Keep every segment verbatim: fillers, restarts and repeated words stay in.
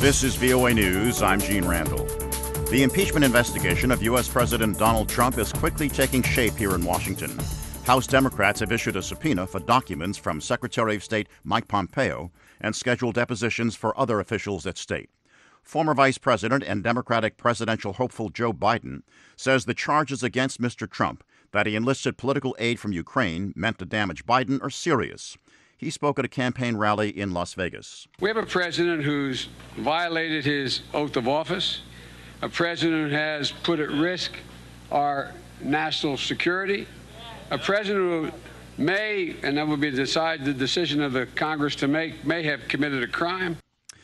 This is V O A News. I'm Gene Randall. The impeachment investigation of U S. President Donald Trump is quickly taking shape here in Washington. House Democrats have issued a subpoena for documents from Secretary of State Mike Pompeo and scheduled depositions for other officials at state. Former Vice President and Democratic presidential hopeful Joe Biden says the charges against Mister Trump that he enlisted political aid from Ukraine meant to damage Biden are serious. He spoke at a campaign rally in Las Vegas. We have a president who's violated his oath of office, a president who has put at risk our national security, a president who may, and that will be decide, the decision of the Congress to make, may have committed a crime.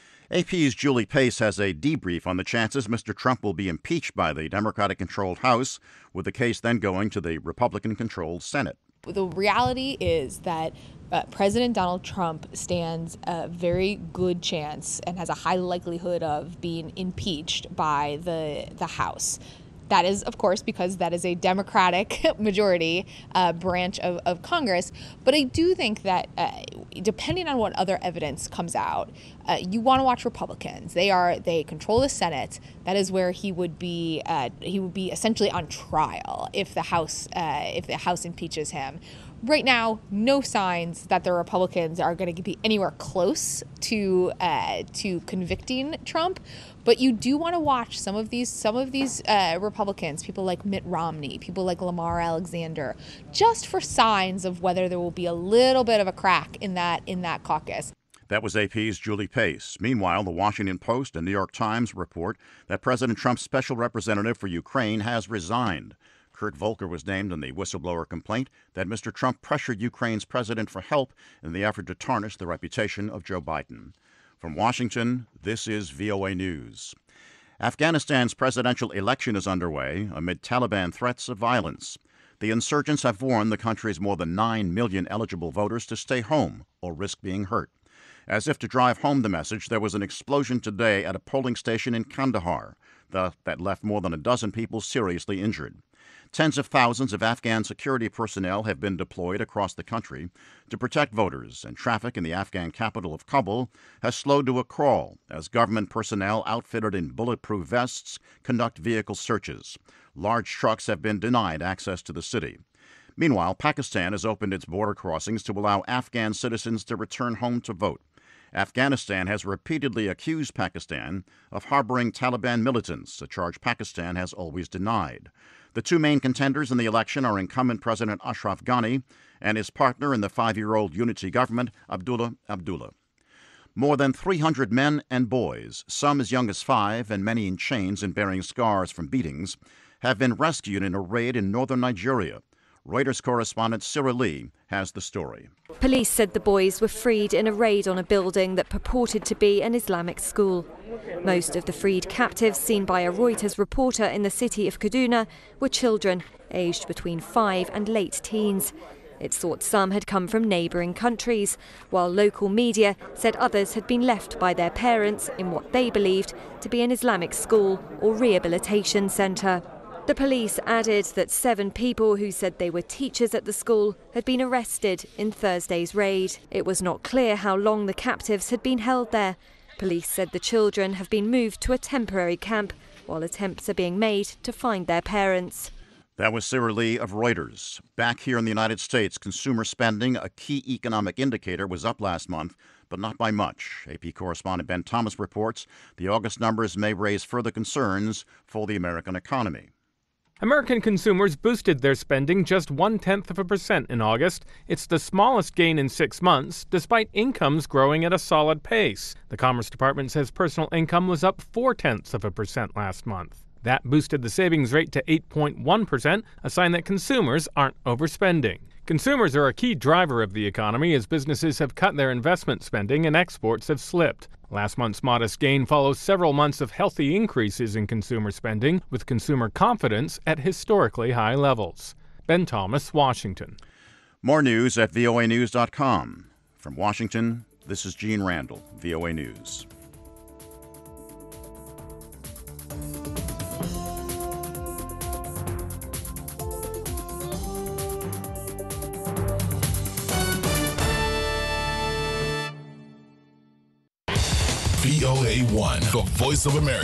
A P's Julie Pace has a debrief on the chances Mister Trump will be impeached by the Democratic-controlled House, with the case then going to the Republican-controlled Senate. The reality is that uh, President Donald Trump stands a very good chance and has a high likelihood of being impeached by the the House. That is, of course, because that is a Democratic majority uh, branch of, of Congress. But I do think that uh, depending on what other evidence comes out, uh, you want to watch Republicans. They are they control the Senate. That is where he would be. Uh, he would be essentially on trial if the House uh, if the House impeaches him. Right now, no signs that the Republicans are going to be anywhere close to uh, to convicting Trump. But you do want to watch some of these some of these uh, Republicans, people like Mitt Romney, people like Lamar Alexander, just for signs of whether there will be a little bit of a crack in that in that caucus. That was A P's Julie Pace. Meanwhile, the Washington Post and New York Times report that President Trump's special representative for Ukraine has resigned. Kurt Volker was named in the whistleblower complaint that Mister Trump pressured Ukraine's president for help in the effort to tarnish the reputation of Joe Biden. From Washington, this is V O A News. Afghanistan's presidential election is underway amid Taliban threats of violence. The insurgents have warned the country's more than nine million eligible voters to stay home or risk being hurt. As if to drive home the message, there was an explosion today at a polling station in Kandahar the, that left more than a dozen people seriously injured. Tens of thousands of Afghan security personnel have been deployed across the country to protect voters, and traffic in the Afghan capital of Kabul has slowed to a crawl as government personnel outfitted in bulletproof vests conduct vehicle searches. Large trucks have been denied access to the city. Meanwhile, Pakistan has opened its border crossings to allow Afghan citizens to return home to vote. Afghanistan has repeatedly accused Pakistan of harboring Taliban militants, a charge Pakistan has always denied. The two main contenders in the election are incumbent President Ashraf Ghani and his partner in the five-year-old unity government, Abdullah Abdullah. More than three hundred men and boys, some as young as five and many in chains and bearing scars from beatings, have been rescued in a raid in northern Nigeria. Reuters correspondent Sarah Lee has the story. Police said the boys were freed in a raid on a building that purported to be an Islamic school. Most of the freed captives seen by a Reuters reporter in the city of Kaduna were children aged between five and late teens. It's thought some had come from neighbouring countries, while local media said others had been left by their parents in what they believed to be an Islamic school or rehabilitation centre. The police added that seven people who said they were teachers at the school had been arrested in Thursday's raid. It was not clear how long the captives had been held there. Police said the children have been moved to a temporary camp while attempts are being made to find their parents. That was Sarah Lee of Reuters. Back here in the United States, consumer spending, a key economic indicator, was up last month, but not by much. A P correspondent Ben Thomas reports the August numbers may raise further concerns for the American economy. American consumers boosted their spending just one-tenth of a percent in August. It's the smallest gain in six months, despite incomes growing at a solid pace. The Commerce Department says personal income was up four-tenths of a percent last month. That boosted the savings rate to eight point one percent, a sign that consumers aren't overspending. Consumers are a key driver of the economy as businesses have cut their investment spending and exports have slipped. Last month's modest gain follows several months of healthy increases in consumer spending, with consumer confidence at historically high levels. Ben Thomas, Washington. More news at V O A news dot com. From Washington, this is Gene Randall, V O A News. V O A one, the voice of America.